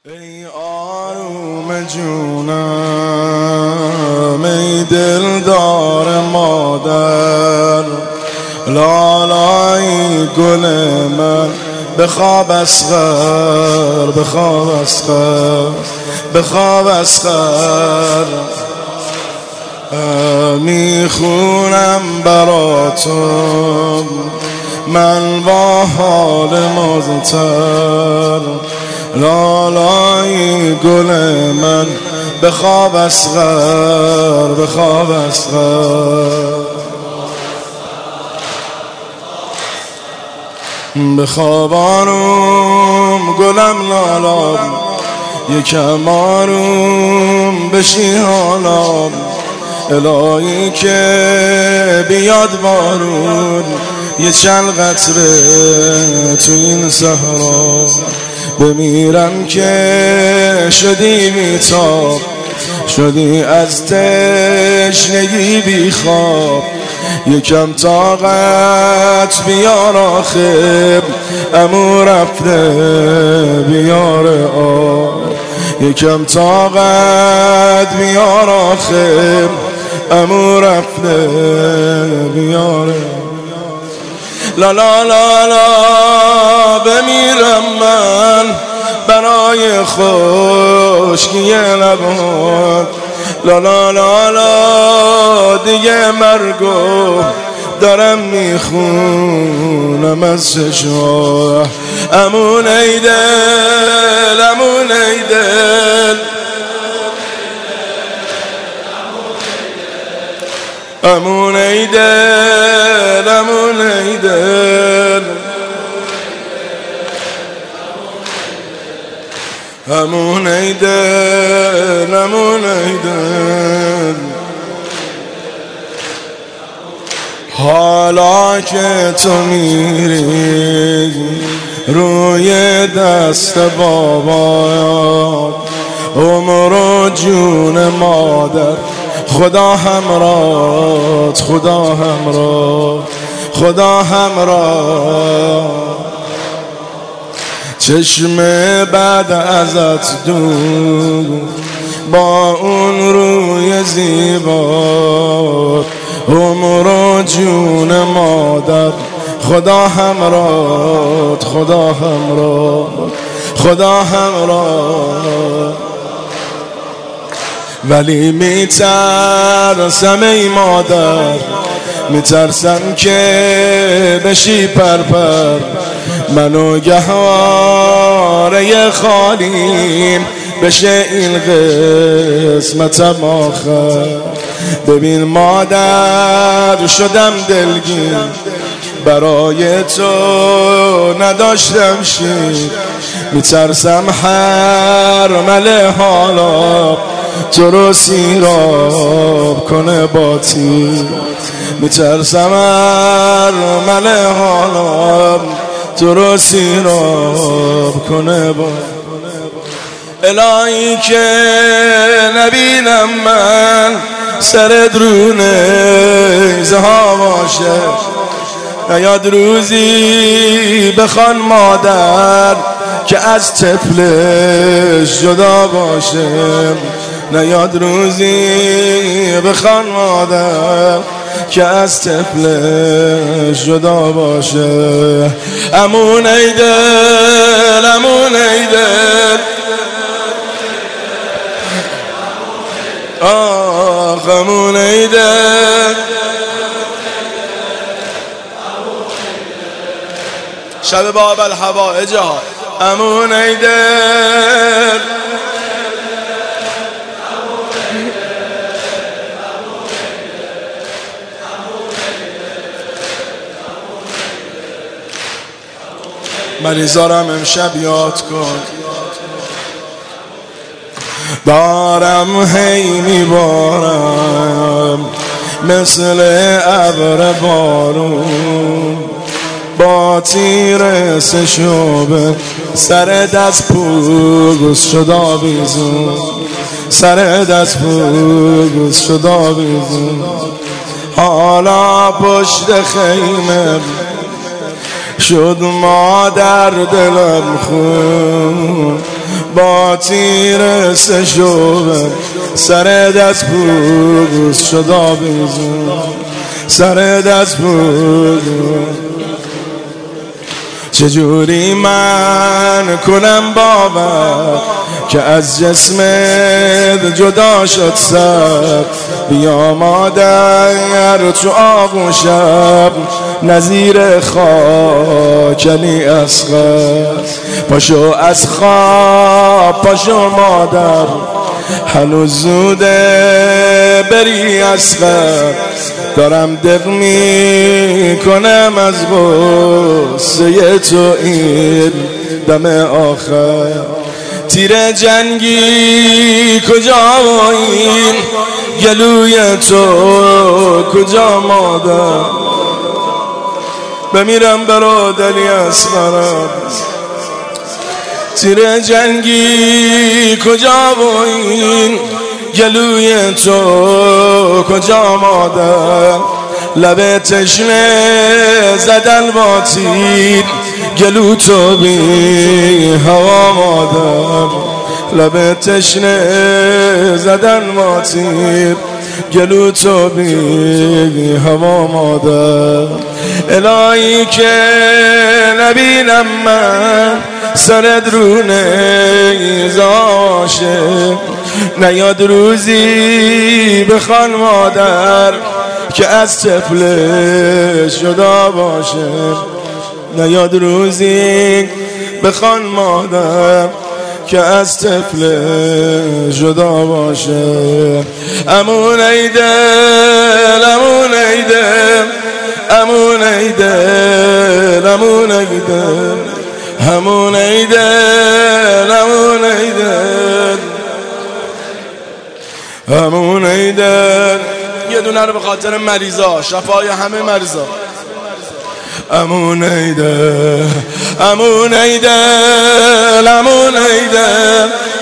ای آروم جونم، ای دلدار مادر، لالای گل من، بخواب اصغر، بخواب اصغر، بخواب اصغر. میخونم براتون من با حال مضطر، لالای گل من، بخواب اصغر، بخواب اصغر، بخواب آروم گلم لالام، یکم آروم بشی حالام، الهی که بیاد بارون یه چند قطره تو این صحرا، بمیرم که شدی بیتاب، شدی از تشنگی بی خواب، یکم طاقت بیار آخه، عمو رفته بیار آب، یکم طاقت بیار آخه، عمو رفته بیار. لا لا لا لا بمیرم من برای خشکی لبات، لا لا لا لا دیگه مرگو دارم میخونم از چشمات، امون ای دل، امون ای دل، امون ای دل، امون ای دل، امون ای دل، امون ای دل. حالا که تو میری روی دست بابا، عمر و جون مادر، خدا همراهت، خدا همراه، خدا همراه. چشم بعد ازت دور با اون روی زیبا، عمر و جون مادر، خدا همراهت، خدا همراه، خدا همراه. ولی میترسم ای مادر، میترسم که بشی پرپر، منو گهواره خالیم بشه این قسمتم آخر. ببین مادر شدم دلگیر، برای تو نداشتم شیر، میترسم حرمل حالا تو رو سیراب کنه با تیر، میترسم حرمل حالا تو رو سیراب کنه با. الهی که نبینم من سرت رو نیزه ها باشه، نیاد روزی بخوان مادر که از طفلش جدا باشه، نیاد روزی بخوان مادر که از طفلش جدا باشه. امون ای دل، امون ای دل، آخ امون ای دل. شب باب الحوائج ها، امون ای دل، مریضارم امشب یاد کن، دارم هی میبارم مثل ابر بارون، با تیر سشوبه سر دست پوگوز شد آویزون، سر دست پوگوز شد آویزون. حالا پشت خیمه شد مادر دلم خون، با تیر سشوبه سر دست پوز شد آویزون سر دست پوز چجوری من کنم باور که از جسمت جدا شد سر بیا مادر تو آغوش شب نظیر خاکنی اصغر پاشو از خواب پاشو مادر هنوز زوده بری اصغر دارم دق می کنم از غصه تو این دم آخر تیر جنگی کجا این گلوی تو کجا مادر بمیرم برادری اصغرم تیر جنگی کجا این گلوی تو کجا مادر لب تشنه زدن با تیر گلو تو بی هوا مادر لب تشنه زدن با تیر گلو تو بی هوا مادر الهی که نبینم من سرت رو نیزاشه نیاد روزی بخوان مادر که از طفل جدا باشه نیاد روزی بخوان مادر که از طفل جدا باشه امون ای دل امون ای دل امون ای دل امون ای دل امون ای دل امون ای دل امون ای دل یه دونه رو به خاطر مریضا شفای همه مریضا امون ای دل امون ای دل امون ای دل